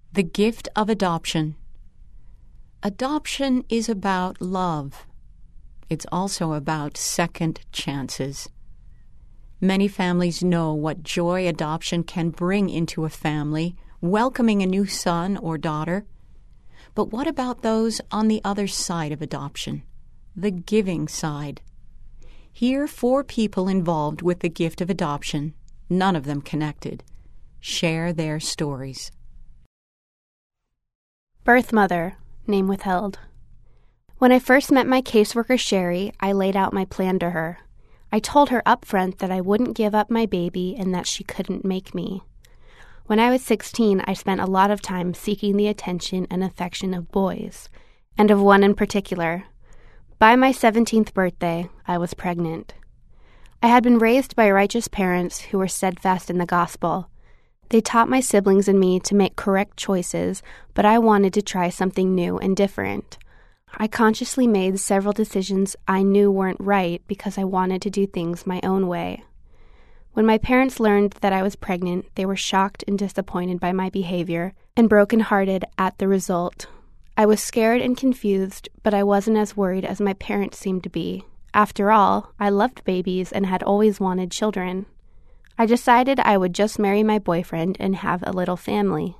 The gift of adoption. Adoption is about love. It's also about second chances. Many families know what joy adoption can bring into a family, welcoming a new son or daughter. But what about those on the other side of adoption, the giving side? Here, 4 people involved with the gift of adoption, none of them connected, share their stories. Birth mother, name withheld. When I first met my caseworker, Sherry, I laid out my plan to her. I told her up front that I wouldn't give up my baby and that she couldn't make me. When I was 16, I spent a lot of time seeking the attention and affection of boys, and of one in particular. By my 17th birthday, I was pregnant. I had been raised by righteous parents who were steadfast in the gospel. They taught my siblings and me to make correct choices, but I wanted to try something new and different. I consciously made several decisions I knew weren't right because I wanted to do things my own way. When my parents learned that I was pregnant, they were shocked and disappointed by my behavior and brokenhearted at the result. I was scared and confused, but I wasn't as worried as my parents seemed to be. After all, I loved babies and had always wanted children. I decided I would just marry my boyfriend and have a little family.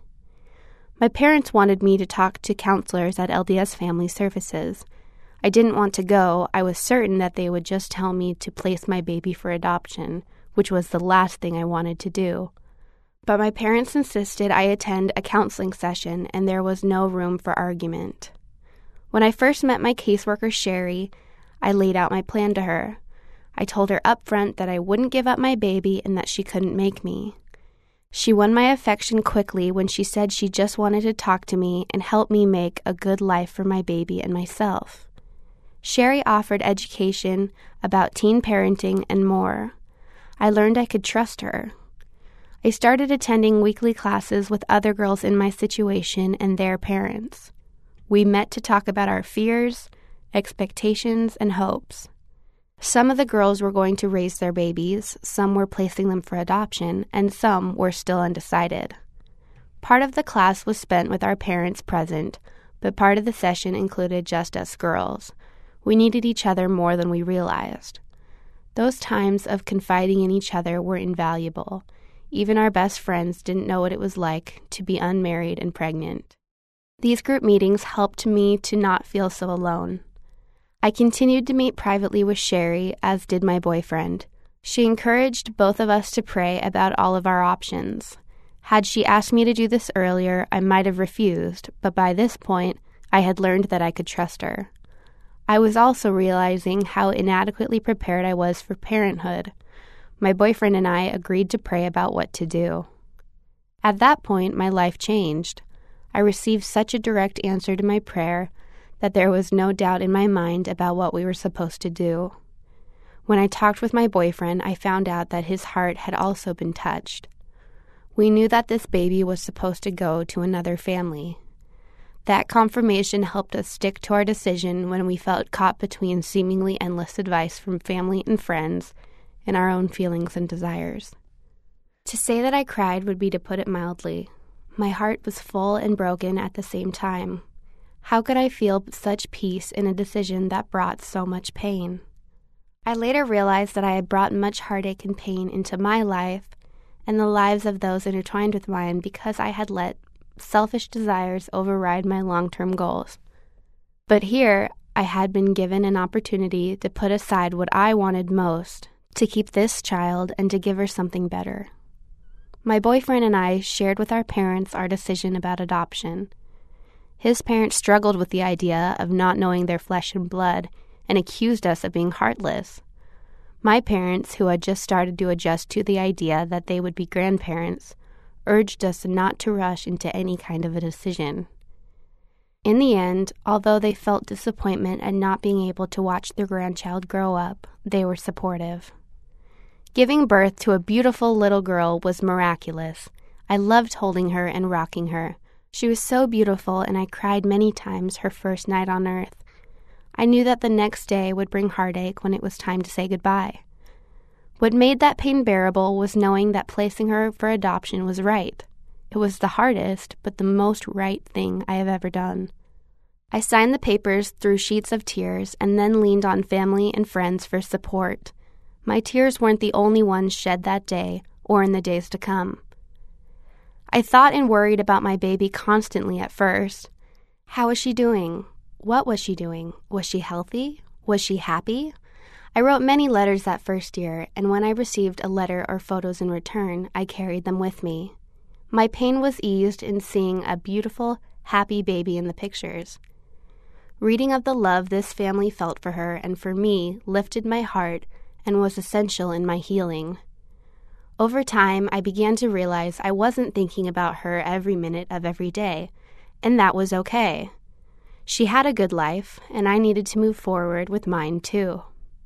My parents wanted me to talk to counselors at LDS Family Services. I didn't want to go. I was certain that they would just tell me to place my baby for adoption, which was the last thing I wanted to do. But my parents insisted I attend a counseling session, and there was no room for argument. When I first met my caseworker, Sherry, I laid out my plan to her. I told her up front that I wouldn't give up my baby and that she couldn't make me. She won my affection quickly when she said she just wanted to talk to me and help me make a good life for my baby and myself. Sherry offered education about teen parenting and more. I learned I could trust her. I started attending weekly classes with other girls in my situation and their parents. We met to talk about our fears, expectations, and hopes. Some of the girls were going to raise their babies, some were placing them for adoption, and some were still undecided. Part of the class was spent with our parents present, but part of the session included just us girls. We needed each other more than we realized. Those times of confiding in each other were invaluable. Even our best friends didn't know what it was like to be unmarried and pregnant. These group meetings helped me to not feel so alone. I continued to meet privately with Sherry, as did my boyfriend. She encouraged both of us to pray about all of our options. Had she asked me to do this earlier, I might have refused, but by this point, I had learned that I could trust her. I was also realizing how inadequately prepared I was for parenthood. My boyfriend and I agreed to pray about what to do. At that point, my life changed. I received such a direct answer to my prayer that there was no doubt in my mind about what we were supposed to do. When I talked with my boyfriend, I found out that his heart had also been touched. We knew that this baby was supposed to go to another family. That confirmation helped us stick to our decision when we felt caught between seemingly endless advice from family and friends and our own feelings and desires. To say that I cried would be to put it mildly. My heart was full and broken at the same time. How could I feel such peace in a decision that brought so much pain? I later realized that I had brought much heartache and pain into my life and the lives of those intertwined with mine because I had let selfish desires override my long-term goals. But here, I had been given an opportunity to put aside what I wanted most, to keep this child and to give her something better. My boyfriend and I shared with our parents our decision about adoption. His parents struggled with the idea of not knowing their flesh and blood and accused us of being heartless. My parents, who had just started to adjust to the idea that they would be grandparents, urged us not to rush into any kind of a decision. In the end, although they felt disappointment at not being able to watch their grandchild grow up, they were supportive. Giving birth to a beautiful little girl was miraculous. I loved holding her and rocking her. She was so beautiful, and I cried many times her first night on earth. I knew that the next day would bring heartache when it was time to say goodbye. What made that pain bearable was knowing that placing her for adoption was right. It was the hardest, but the most right thing I have ever done. I signed the papers through sheets of tears and then leaned on family and friends for support. My tears weren't the only ones shed that day or in the days to come. I thought and worried about my baby constantly at first. How was she doing? What was she doing? Was she healthy? Was she happy? I wrote many letters that first year, and when I received a letter or photos in return, I carried them with me. My pain was eased in seeing a beautiful, happy baby in the pictures. Reading of the love this family felt for her and for me lifted my heart and was essential in my healing. Over time, I began to realize I wasn't thinking about her every minute of every day, and that was okay. She had a good life, and I needed to move forward with mine too.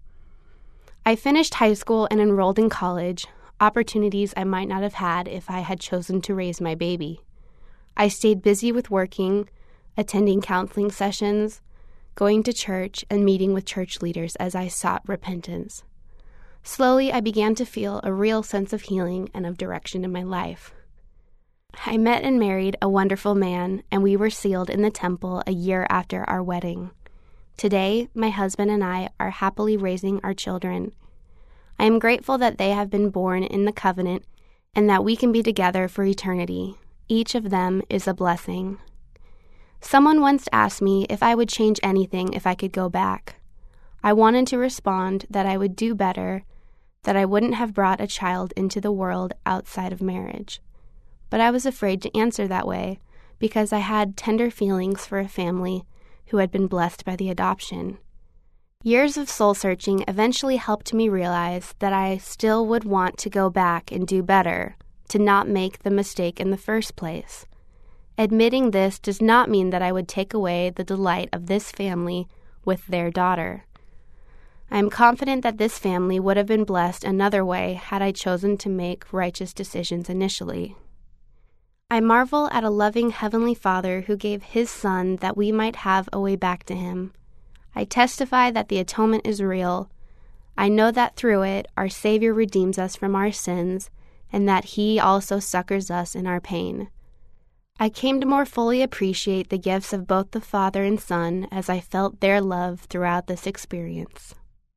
I finished high school and enrolled in college, opportunities I might not have had if I had chosen to raise my baby. I stayed busy with working, attending counseling sessions, going to church, and meeting with church leaders as I sought repentance. Slowly, I began to feel a real sense of healing and of direction in my life. I met and married a wonderful man, and we were sealed in the temple a year after our wedding. Today, my husband and I are happily raising our children. I am grateful that they have been born in the covenant and that we can be together for eternity. Each of them is a blessing. Someone once asked me if I would change anything if I could go back. I wanted to respond that I would do better, that I wouldn't have brought a child into the world outside of marriage. But I was afraid to answer that way because I had tender feelings for a family who had been blessed by the adoption. Years of soul-searching eventually helped me realize that I still would want to go back and do better, to not make the mistake in the first place. Admitting this does not mean that I would take away the delight of this family with their daughter. I am confident that this family would have been blessed another way had I chosen to make righteous decisions initially. I marvel at a loving Heavenly Father who gave His Son that we might have a way back to Him. I testify that the atonement is real. I know that through it, our Savior redeems us from our sins, and that He also succors us in our pain. I came to more fully appreciate the gifts of both the Father and Son as I felt their love throughout this experience.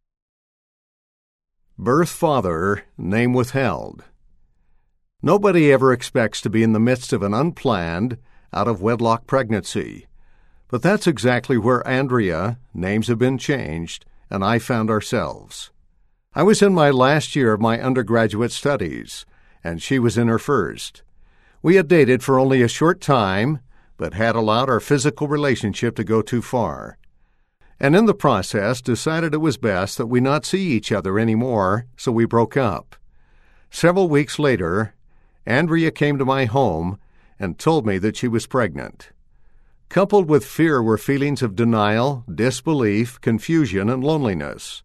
Birth father, name withheld. Nobody ever expects to be in the midst of an unplanned, out-of-wedlock pregnancy. But that's exactly where Andrea, names have been changed, and I found ourselves. I was in my last year of my undergraduate studies, and she was in her first. We had dated for only a short time, but had allowed our physical relationship to go too far. And in the process decided it was best that we not see each other anymore, so we broke up. Several weeks later, Andrea came to my home and told me that she was pregnant. Coupled with fear were feelings of denial, disbelief, confusion, and loneliness.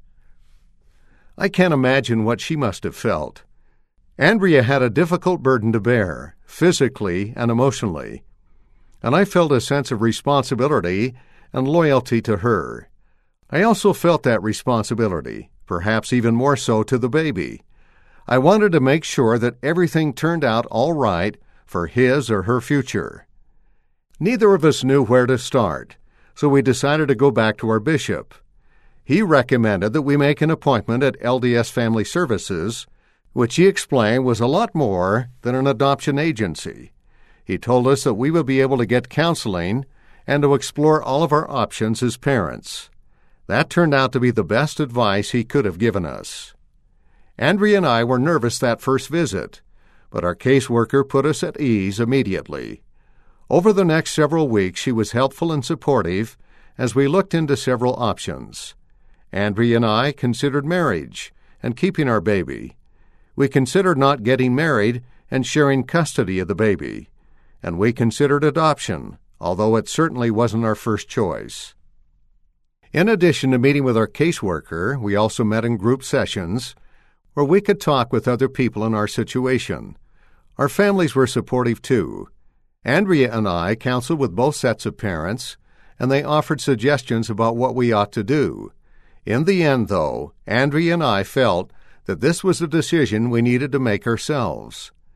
I can't imagine what she must have felt. Andrea had a difficult burden to bear, physically and emotionally, and I felt a sense of responsibility and loyalty to her. I also felt that responsibility, perhaps even more so to the baby. I wanted to make sure that everything turned out all right for his or her future. Neither of us knew where to start, so we decided to go back to our bishop. He recommended that we make an appointment at LDS Family Services, which he explained was a lot more than an adoption agency. He told us that we would be able to get counseling and to explore all of our options as parents. That turned out to be the best advice he could have given us. Andrea and I were nervous that first visit, but our caseworker put us at ease immediately. Over the next several weeks, she was helpful and supportive as we looked into several options. Andrea and I considered marriage and keeping our baby. We considered not getting married and sharing custody of the baby. And we considered adoption, although it certainly wasn't our first choice. In addition to meeting with our caseworker, we also met in group sessions where we could talk with other people in our situation. Our families were supportive too. Andrea and I counseled with both sets of parents, and they offered suggestions about what we ought to do. In the end, though, Andrea and I felt that this was a decision we needed to make ourselves.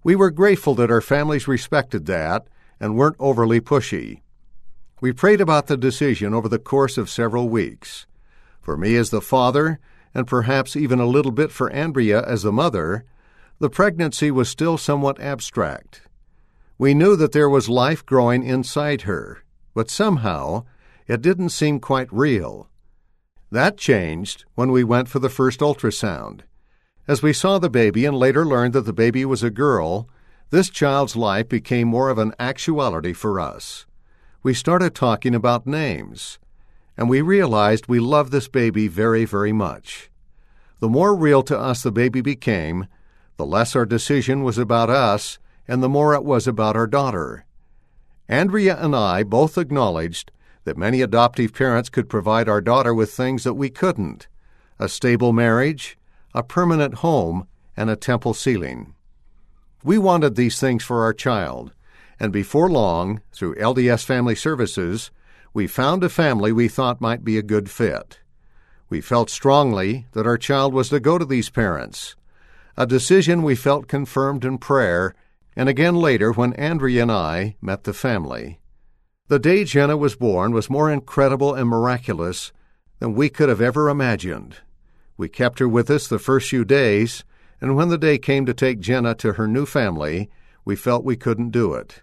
We were grateful that our families respected that and weren't overly pushy. We prayed about the decision over the course of several weeks. For me as the father, and perhaps even a little bit for Andrea as the mother, the pregnancy was still somewhat abstract. We knew that there was life growing inside her, but somehow it didn't seem quite real. That changed when we went for the first ultrasound. As we saw the baby and later learned that the baby was a girl, this child's life became more of an actuality for us. We started talking about names, and we realized we loved this baby very, very much. The more real to us the baby became, the less our decision was about us and the more it was about our daughter. Andrea and I both acknowledged that many adoptive parents could provide our daughter with things that we couldn't: a stable marriage, a permanent home, and a temple ceiling. We wanted these things for our child, and before long, through LDS Family Services, we found a family we thought might be a good fit. We felt strongly that our child was to go to these parents, a decision we felt confirmed in prayer, and again later when Andrea and I met the family. The day Jenna was born was more incredible and miraculous than we could have ever imagined. We kept her with us the first few days, and when the day came to take Jenna to her new family, we felt we couldn't do it.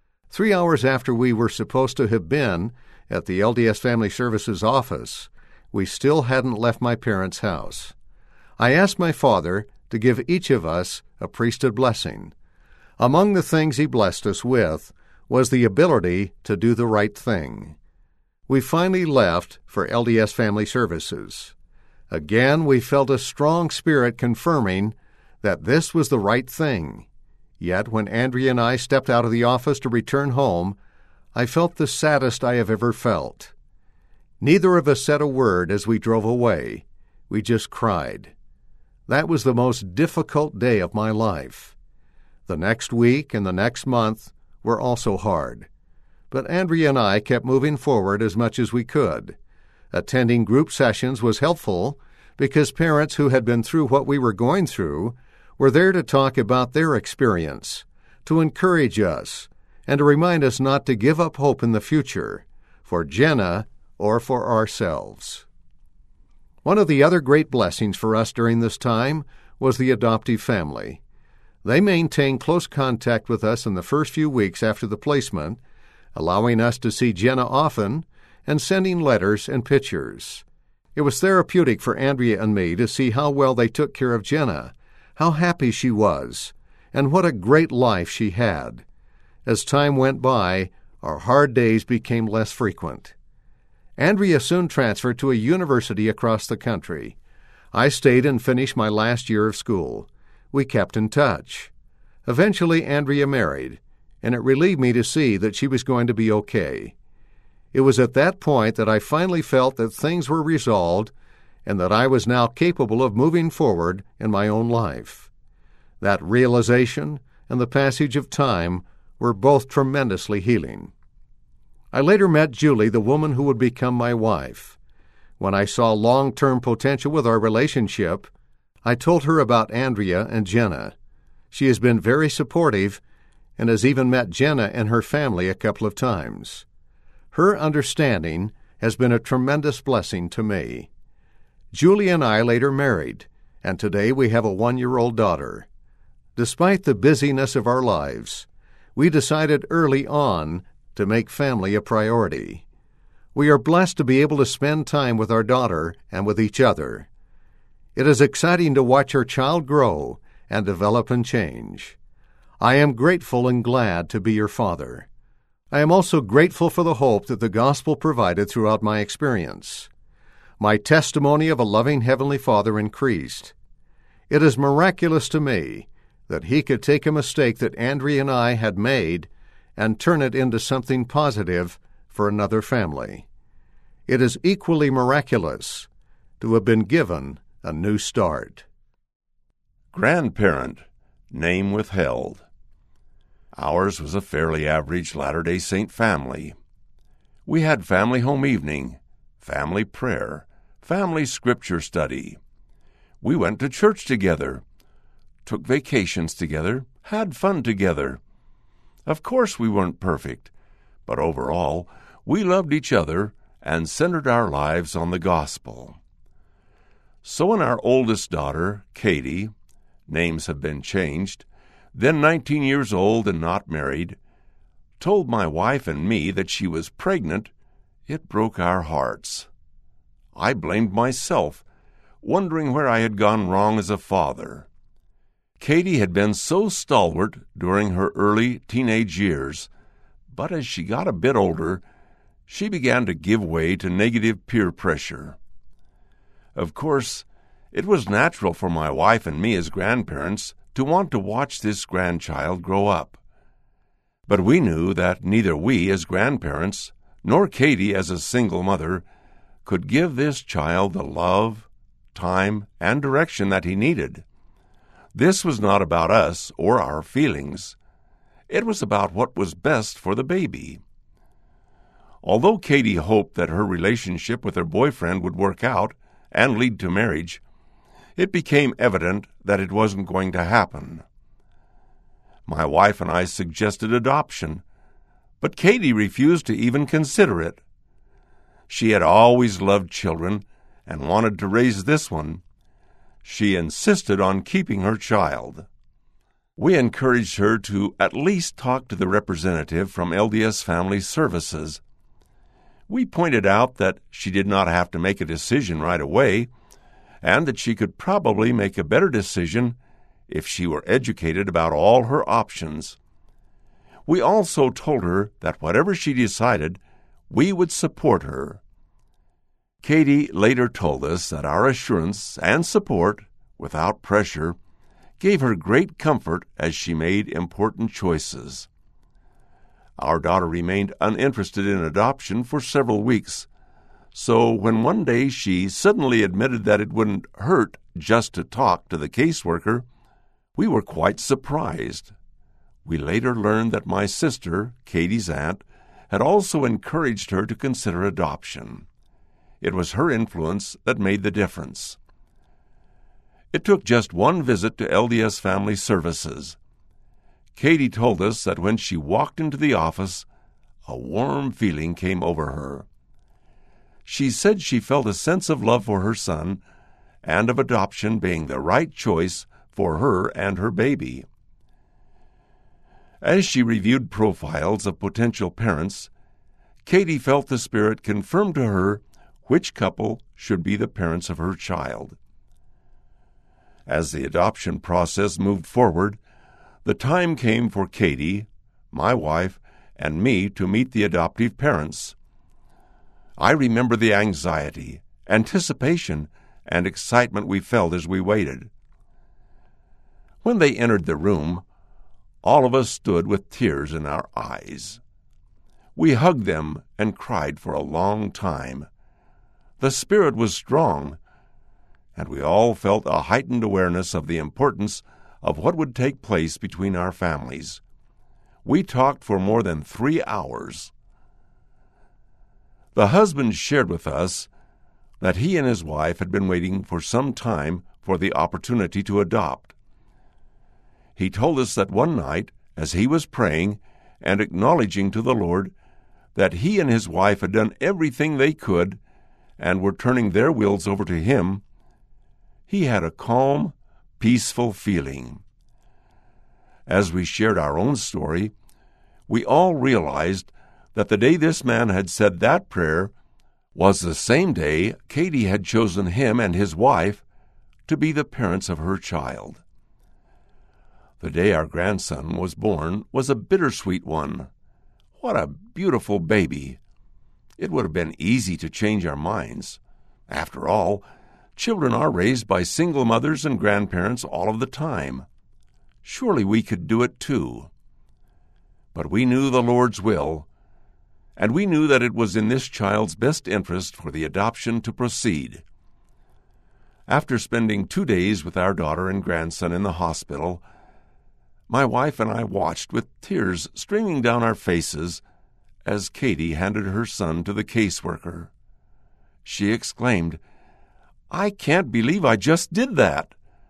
3 hours after we were supposed to have been at the LDS Family Services office, we still hadn't left my parents' house. I asked my father to give each of us a priesthood blessing. Among the things he blessed us with was the ability to do the right thing. We finally left for LDS Family Services. Again, we felt a strong spirit confirming that this was the right thing. Yet, when Andrea and I stepped out of the office to return home, I felt the saddest I have ever felt. Neither of us said a word as we drove away. We just cried. That was the most difficult day of my life. The next week and the next month were also hard. But Andrea and I kept moving forward as much as we could. Attending group sessions was helpful because parents who had been through what we were going through were there to talk about their experience, to encourage us, and to remind us not to give up hope in the future, for Jenna or for ourselves. One of the other great blessings for us during this time was the adoptive family. They maintained close contact with us in the first few weeks after the placement, allowing us to see Jenna often and sending letters and pictures. It was therapeutic for Andrea and me to see how well they took care of Jenna, how happy she was, and what a great life she had. As time went by, our hard days became less frequent. Andrea soon transferred to a university across the country. I stayed and finished my last year of school. We kept in touch. Eventually, Andrea married, and it relieved me to see that she was going to be okay. It was at that point that I finally felt that things were resolved and that I was now capable of moving forward in my own life. That realization and the passage of time were both tremendously healing. I later met Julie, the woman who would become my wife. When I saw long-term potential with our relationship, I told her about Andrea and Jenna. She has been very supportive and has even met Jenna and her family a couple of times. Her understanding has been a tremendous blessing to me. Julie and I later married, and today we have a 1-year-old daughter. Despite the busyness of our lives, we decided early on to make family a priority. We are blessed to be able to spend time with our daughter and with each other. It is exciting to watch our child grow and develop and change. I am grateful and glad to be your father. I am also grateful for the hope that the gospel provided throughout my experience. My testimony of a loving Heavenly Father increased. It is miraculous to me that He could take a mistake that Andrea and I had made and turn it into something positive for another family. It is equally miraculous to have been given a new start. Grandparent, name withheld. Ours was a fairly average Latter-day Saint family. We had family home evening, family prayer, family scripture study. We went to church together, took vacations together, had fun together. Of course we weren't perfect, but overall, we loved each other and centered our lives on the gospel. So when our oldest daughter, Katie, names have been changed, then 19 years old and not married, told my wife and me that she was pregnant, it broke our hearts. I blamed myself, wondering where I had gone wrong as a father. Katie had been so stalwart during her early teenage years, but as she got a bit older, she began to give way to negative peer pressure. Of course, it was natural for my wife and me as grandparents to want to watch this grandchild grow up. But we knew that neither we as grandparents, nor Katie as a single mother, could give this child the love, time, and direction that he needed. This was not about us or our feelings. It was about what was best for the baby. Although Katie hoped that her relationship with her boyfriend would work out and lead to marriage, it became evident that it wasn't going to happen. My wife and I suggested adoption, but Katie refused to even consider it. She had always loved children and wanted to raise this one. She insisted on keeping her child. We encouraged her to at least talk to the representative from LDS Family Services. We pointed out that she did not have to make a decision right away, and that she could probably make a better decision if she were educated about all her options. We also told her that whatever she decided, we would support her. Katie later told us that our assurance and support, without pressure, gave her great comfort as she made important choices. Our daughter remained uninterested in adoption for several weeks, so when one day she suddenly admitted that it wouldn't hurt just to talk to the caseworker, we were quite surprised. We later learned that my sister, Katie's aunt, had also encouraged her to consider adoption. It was her influence that made the difference. It took just one visit to LDS Family Services. Katie told us that when she walked into the office, a warm feeling came over her. She said she felt a sense of love for her son and of adoption being the right choice for her and her baby. As she reviewed profiles of potential parents, Katie felt the Spirit confirm to her which couple should be the parents of her child. As the adoption process moved forward, the time came for Katie, my wife, and me to meet the adoptive parents. I remember the anxiety, anticipation, and excitement we felt as we waited. When they entered the room, all of us stood with tears in our eyes. We hugged them and cried for a long time. The Spirit was strong, and we all felt a heightened awareness of the importance of what would take place between our families. We talked for more than 3 hours. The husband shared with us that he and his wife had been waiting for some time for the opportunity to adopt. He told us that one night, as he was praying and acknowledging to the Lord that he and his wife had done everything they could and were turning their wills over to him, he had a calm, peaceful feeling. As we shared our own story, we all realized that the day this man had said that prayer was the same day Katie had chosen him and his wife to be the parents of her child. The day our grandson was born was a bittersweet one. What a beautiful baby! It would have been easy to change our minds. After all, children are raised by single mothers and grandparents all of the time. Surely we could do it too. But we knew the Lord's will, and we knew that it was in this child's best interest for the adoption to proceed. After spending 2 days with our daughter and grandson in the hospital, my wife and I watched with tears streaming down our faces as Katie handed her son to the caseworker. She exclaimed, "I can't believe I just did that,"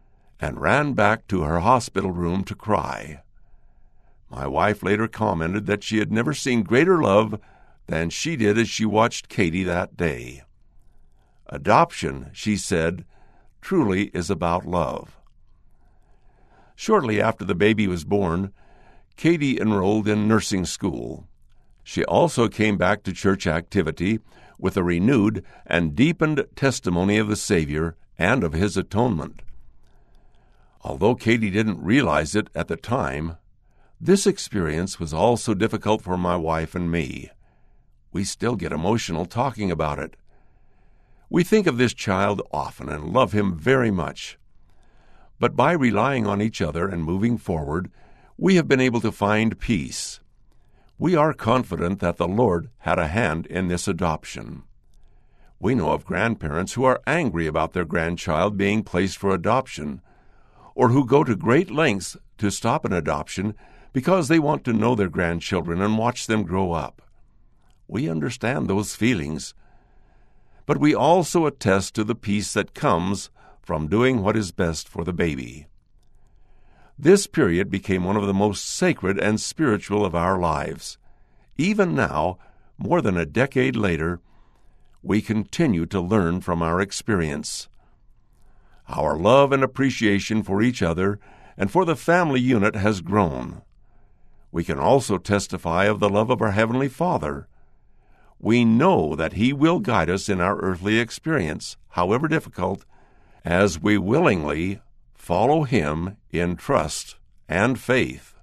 and ran back to her hospital room to cry. My wife later commented that she had never seen greater love than she did as she watched Katie that day. Adoption, she said, truly is about love. Shortly after the baby was born, Katie enrolled in nursing school. She also came back to church activity with a renewed and deepened testimony of the Savior and of His atonement. Although Katie didn't realize it at the time, this experience was also difficult for my wife and me. We still get emotional talking about it. We think of this child often and love him very much. But by relying on each other and moving forward, we have been able to find peace. We are confident that the Lord had a hand in this adoption. We know of grandparents who are angry about their grandchild being placed for adoption, or who go to great lengths to stop an adoption because they want to know their grandchildren and watch them grow up. We understand those feelings. But we also attest to the peace that comes from doing what is best for the baby. This period became one of the most sacred and spiritual of our lives. Even now, more than a decade later, we continue to learn from our experience. Our love and appreciation for each other and for the family unit has grown. We can also testify of the love of our Heavenly Father. We know that He will guide us in our earthly experience, however difficult, as we willingly follow Him in trust and faith.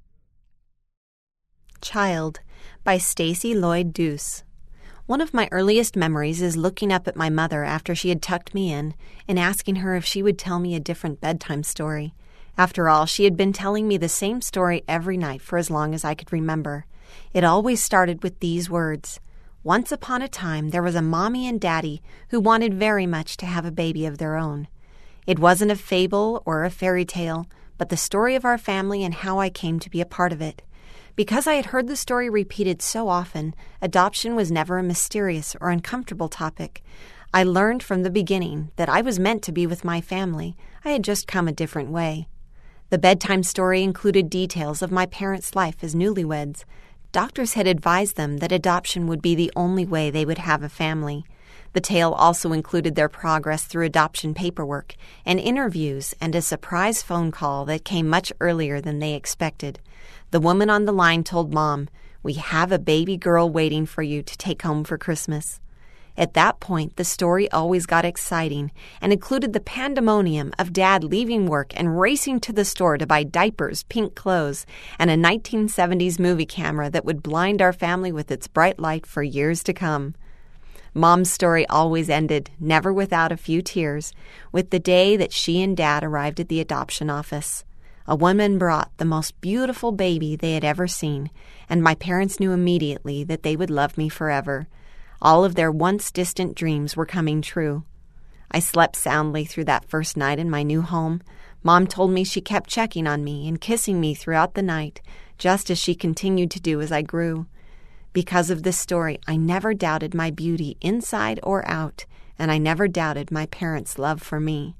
Child by Stacy Lloyd Deuce. One of my earliest memories is looking up at my mother after she had tucked me in and asking her if she would tell me a different bedtime story. After all, she had been telling me the same story every night for as long as I could remember. It always started with these words: "Once upon a time, there was a mommy and daddy who wanted very much to have a baby of their own." It wasn't a fable or a fairy tale, but the story of our family and how I came to be a part of it. Because I had heard the story repeated so often, adoption was never a mysterious or uncomfortable topic. I learned from the beginning that I was meant to be with my family. I had just come a different way. The bedtime story included details of my parents' life as newlyweds. Doctors had advised them that adoption would be the only way they would have a family. The tale also included their progress through adoption paperwork and interviews and a surprise phone call that came much earlier than they expected. The woman on the line told Mom, "We have a baby girl waiting for you to take home for Christmas." At that point, the story always got exciting and included the pandemonium of Dad leaving work and racing to the store to buy diapers, pink clothes, and a 1970s movie camera that would blind our family with its bright light for years to come. Mom's story always ended, never without a few tears, with the day that she and Dad arrived at the adoption office. A woman brought the most beautiful baby they had ever seen, and my parents knew immediately that they would love me forever. All of their once distant dreams were coming true. I slept soundly through that first night in my new home. Mom told me she kept checking on me and kissing me throughout the night, just as she continued to do as I grew. Because of this story, I never doubted my beauty inside or out, and I never doubted my parents' love for me.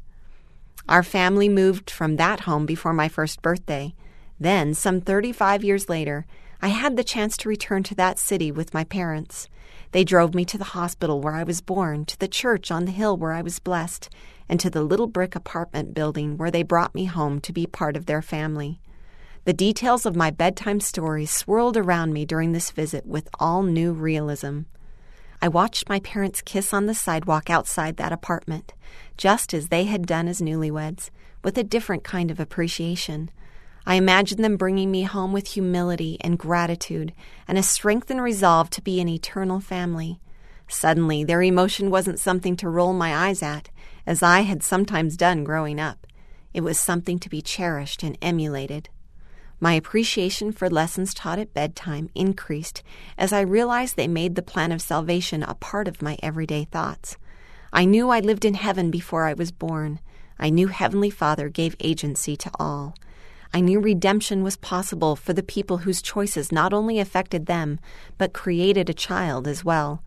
Our family moved from that home before my first birthday. Then, some 35 years later, I had the chance to return to that city with my parents. They drove me to the hospital where I was born, to the church on the hill where I was blessed, and to the little brick apartment building where they brought me home to be part of their family. The details of my bedtime stories swirled around me during this visit with all new realism. I watched my parents kiss on the sidewalk outside that apartment, just as they had done as newlyweds, with a different kind of appreciation. I imagined them bringing me home with humility and gratitude and a strength and resolve to be an eternal family. Suddenly, their emotion wasn't something to roll my eyes at, as I had sometimes done growing up. It was something to be cherished and emulated. My appreciation for lessons taught at bedtime increased as I realized they made the plan of salvation a part of my everyday thoughts. I knew I lived in heaven before I was born. I knew Heavenly Father gave agency to all. I knew redemption was possible for the people whose choices not only affected them, but created a child as well.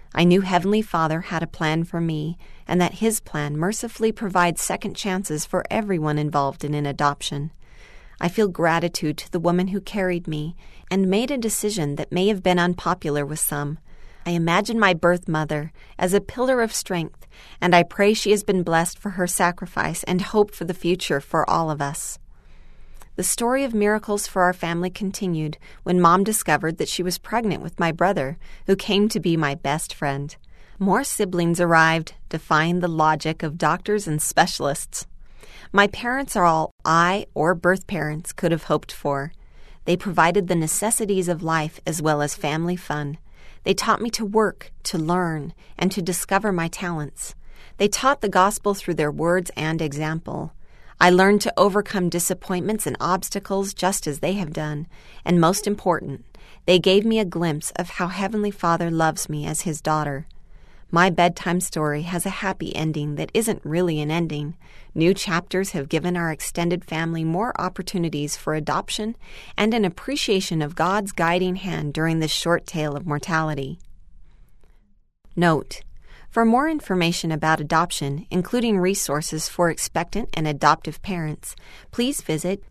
I knew Heavenly Father had a plan for me, and that His plan mercifully provides second chances for everyone involved in an adoption. I feel gratitude to the woman who carried me and made a decision that may have been unpopular with some. I imagine my birth mother as a pillar of strength, and I pray she has been blessed for her sacrifice and hope for the future for all of us. The story of miracles for our family continued when Mom discovered that she was pregnant with my brother, who came to be my best friend. More siblings arrived, defying the logic of doctors and specialists. My parents are all I or birth parents could have hoped for. They provided the necessities of life as well as family fun. They taught me to work, to learn, and to discover my talents. They taught the gospel through their words and example. I learned to overcome disappointments and obstacles just as they have done, and most important, they gave me a glimpse of how Heavenly Father loves me as His daughter. My bedtime story has a happy ending that isn't really an ending. New chapters have given our extended family more opportunities for adoption and an appreciation of God's guiding hand during this short tale of mortality. Note: for more information about adoption, including resources for expectant and adoptive parents, please visit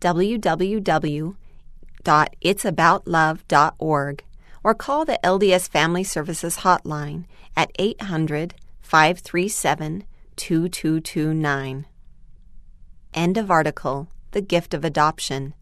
www.it'saboutlove.org or call the LDS Family Services hotline at 800-537-2229. End of article. The Gift of Adoption.